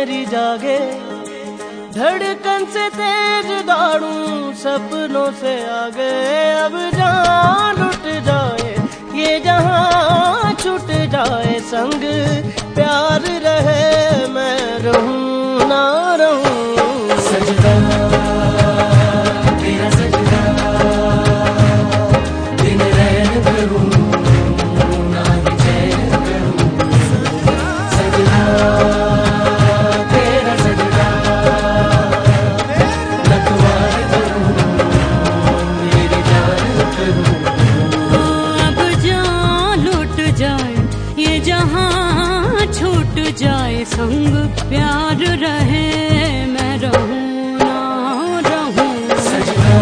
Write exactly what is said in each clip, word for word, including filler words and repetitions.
मेरी जागे, धड़कन से तेज दौड़ूं सपनों से आगे। अब जान लुट जाए ये जहां छूट जाए संग प्यार रहे, मैं रहूं ना रहूं। सजदा तेरा सजदा, दिन रैन करूं ना ही चैन करूं। सजदा तेरा सजदा, नतवार करूं मेरी जान करूं। अब जान लुट जाए ये जहां छूट जाए संग प्यार रहे, मैं रहूं ना रहूं। सजदा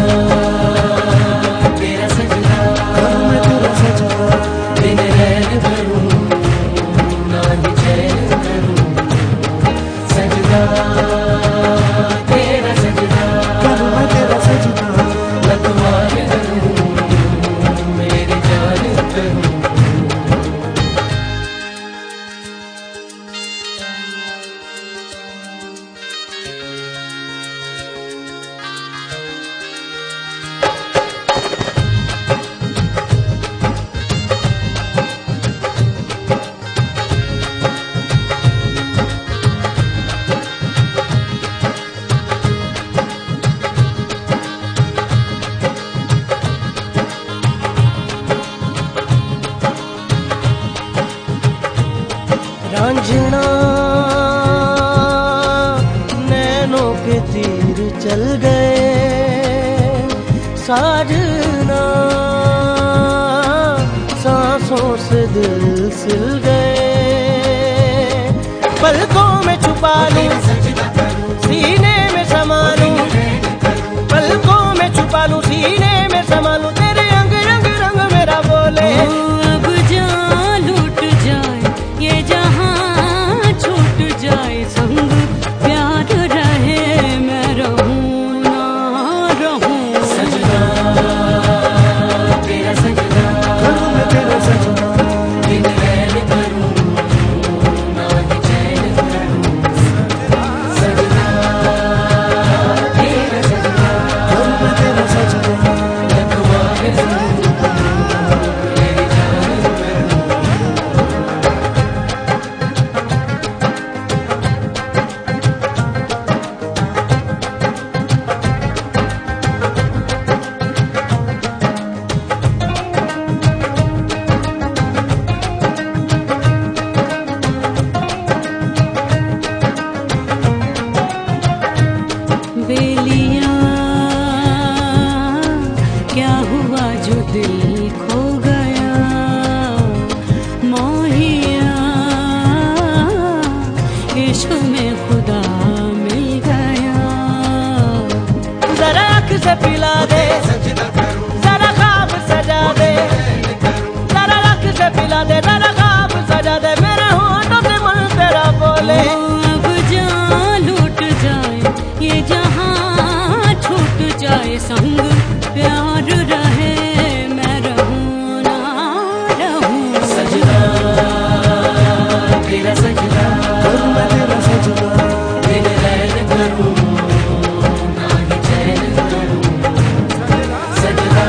तेरा सजदा, मैं तेरा सजदा, दिन रैन करूं ना ही चैन करूं। सजदा तेरा सजदा, मैं तेरा सजदा, नतवार करूं मेरी जान करूं। रांझना नैनों के तीर चल गए, साजना सांसों से दिल सिल गए। पलकों में छुपा लूं सीने में समा लूं, पलकों में छुपा लूं सीने में समा लूं, तेरे अंग रंग रंग मेरा बोले। अब जान लुट जाए ये जहां छूट जाए संग प्यार रहे, मैं रहूं ना रहूं। सजदा तेरा सजदा, मैं तेरा सजदा, दिन रैन करूं ना ही चैन करूं। सजदा तेरा सजदा, मैं तेरा सजदा, नतवार करूं मेरी जान करूं। बेलिया क्या हुआ जो दिल खो गया, मोहिया इश्क में खुदा मिल गया। जरा आँख से पिला दे, जरा ख्वाब सजा दे, जरा आँख से पिला दे, जरा ख्वाब सजा दे, मेरे होठों से मन तेरा बोले। अब जान लुट जाए ये जहां छूट जाए संग प्यार रहे, मैं रहूं ना रहूं। सजदा तेरा सजदा, मैं तेरा सजदा, दिन रैन करूं ना ही चैन करूं। सजदा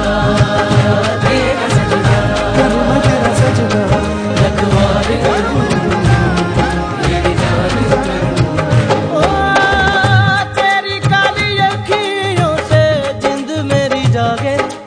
तेरा सजदा, मैं तेरा सजदा, नतवार करूं मेरी जान करूं। ओ तेरी काली अखियों से जिंद मेरी जागे,